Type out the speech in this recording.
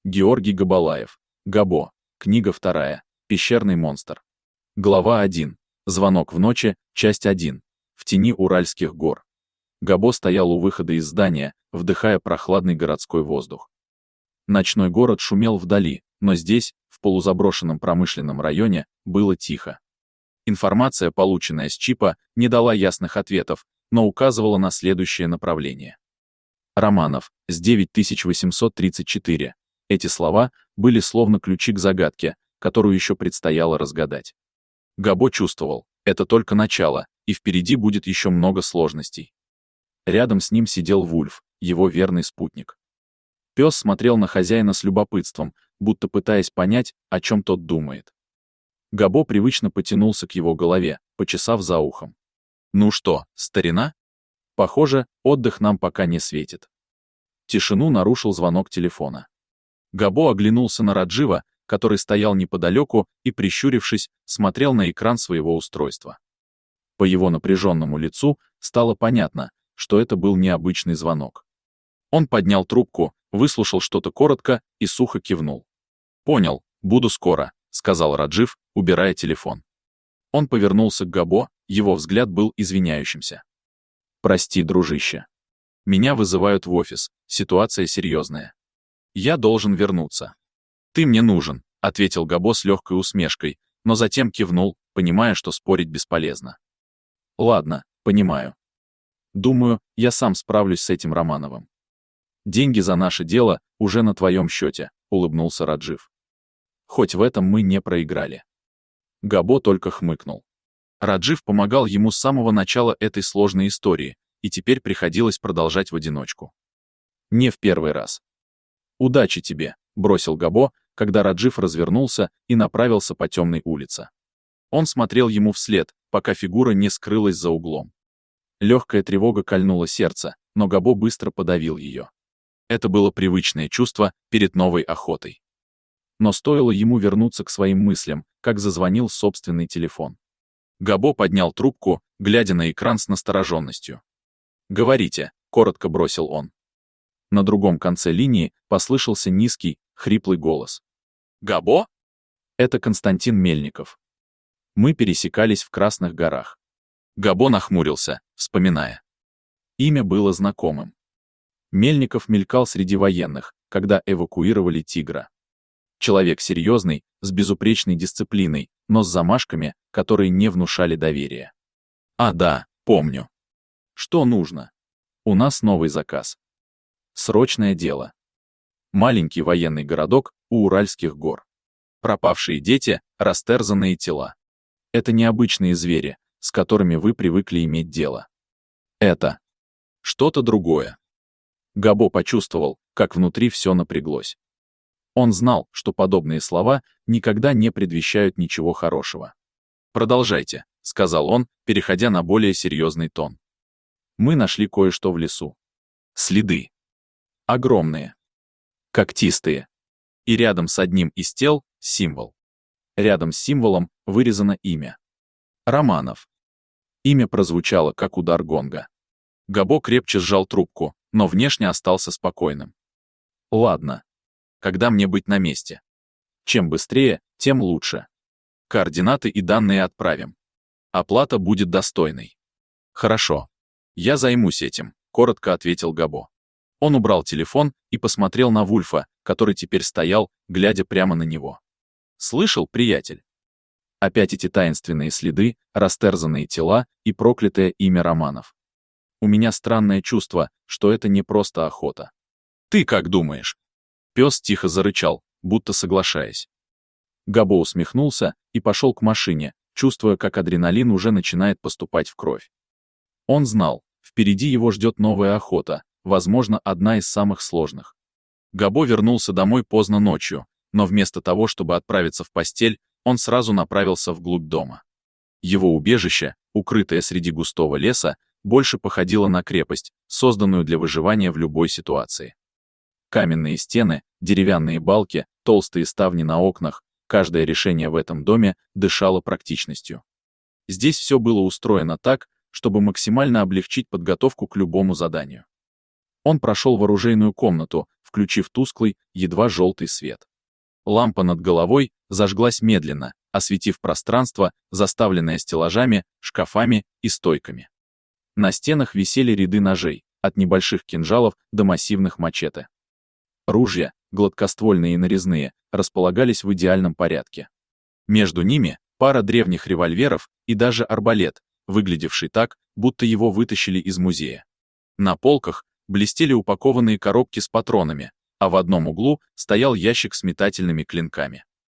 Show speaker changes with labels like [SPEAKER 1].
[SPEAKER 1] Георгий Габалаев. Габо. Книга 2. Пещерный монстр. Глава 1. Звонок в ночи. Часть 1. В тени Уральских гор. Габо стоял у выхода из здания, вдыхая прохладный городской воздух. Ночной город шумел вдали, но здесь, в полузаброшенном промышленном районе, было тихо. Информация, полученная с чипа, не дала ясных ответов, но указывала на следующее направление. Романов, с 9834. Эти слова были словно ключи к загадке, которую еще предстояло разгадать. Габо чувствовал, это только начало, и впереди будет еще много сложностей. Рядом с ним сидел Вульф, его верный спутник. Пес смотрел на хозяина с любопытством, будто пытаясь понять, о чем тот думает. Габо привычно потянулся к его голове, почесав за ухом. «Ну что, старина? Похоже, отдых нам пока не светит». Тишину нарушил звонок телефона. Габо оглянулся на Раджива, который стоял неподалеку и, прищурившись, смотрел на экран своего устройства. По его напряженному лицу стало понятно, что это был необычный звонок. Он поднял трубку, выслушал что-то коротко и сухо кивнул. «Понял, буду скоро», — сказал Раджив, убирая телефон. Он повернулся к Габо, его взгляд был извиняющимся. «Прости, дружище. Меня вызывают в офис, ситуация серьезная. Я должен вернуться». «Ты мне нужен», — ответил Габо с легкой усмешкой, но затем кивнул, понимая, что спорить бесполезно. «Ладно, понимаю. Думаю, я сам справлюсь с этим Романовым. Деньги за наше дело уже на твоем счете», — улыбнулся Раджив. «Хоть в этом мы не проиграли». Габо только хмыкнул. Раджив помогал ему с самого начала этой сложной истории, и теперь приходилось продолжать в одиночку. Не в первый раз. «Удачи тебе», — бросил Габо, когда Раджив развернулся и направился по темной улице. Он смотрел ему вслед, пока фигура не скрылась за углом. Легкая тревога кольнула сердце, но Габо быстро подавил ее. Это было привычное чувство перед новой охотой. Но стоило ему вернуться к своим мыслям, как зазвонил собственный телефон. Габо поднял трубку, глядя на экран с настороженностью. «Говорите», — коротко бросил он. На другом конце линии послышался низкий, хриплый голос. «Габо?» «Это Константин Мельников. Мы пересекались в Красных горах». Габо нахмурился, вспоминая. Имя было знакомым. Мельников мелькал среди военных, когда эвакуировали «Тигра». Человек серьезный, с безупречной дисциплиной, но с замашками, которые не внушали доверия. «А да, помню. Что нужно? У нас новый заказ. Срочное дело. Маленький военный городок у Уральских гор. Пропавшие дети, растерзанные тела. Это необычные звери, с которыми вы привыкли иметь дело. Это что-то другое». Габо почувствовал, как внутри все напряглось. Он знал, что подобные слова никогда не предвещают ничего хорошего. «Продолжайте», — сказал он, переходя на более серьезный тон. «Мы нашли кое-что в лесу. Следы. Огромные. Когтистые. И рядом с одним из тел — символ. Рядом с символом вырезано имя. Романов». Имя прозвучало, как удар гонга. Габо крепче сжал трубку, но внешне остался спокойным. «Ладно. Когда мне быть на месте? Чем быстрее, тем лучше. Координаты и данные отправим. Оплата будет достойной». «Хорошо. Я займусь этим», — коротко ответил Габо. Он убрал телефон и посмотрел на Вульфа, который теперь стоял, глядя прямо на него. «Слышал, приятель? Опять эти таинственные следы, растерзанные тела и проклятое имя Романов. У меня странное чувство, что это не просто охота». «Ты как думаешь?» Пес тихо зарычал, будто соглашаясь. Габо усмехнулся и пошел к машине, чувствуя, как адреналин уже начинает поступать в кровь. Он знал, впереди его ждет новая охота, возможно, одна из самых сложных. Габо вернулся домой поздно ночью, но вместо того, чтобы отправиться в постель, он сразу направился вглубь дома. Его убежище, укрытое среди густого леса, больше походило на крепость, созданную для выживания в любой ситуации. Каменные стены, деревянные балки, толстые ставни на окнах, каждое решение в этом доме дышало практичностью. Здесь все было устроено так, чтобы максимально облегчить подготовку к любому заданию. Он прошел в оружейную комнату, в включив тусклый, едва желтый свет. Лампа над головой зажглась медленно, осветив пространство, заставленное стеллажами, шкафами и стойками. На стенах висели ряды ножей, от небольших кинжалов до массивных мачете. Ружья, гладкоствольные и нарезные, располагались в идеальном порядке. Между ними пара древних револьверов и даже арбалет, выглядевший так, будто его вытащили из музея. На полках блестели упакованные коробки с патронами, а в одном углу стоял ящик с метательными клинками.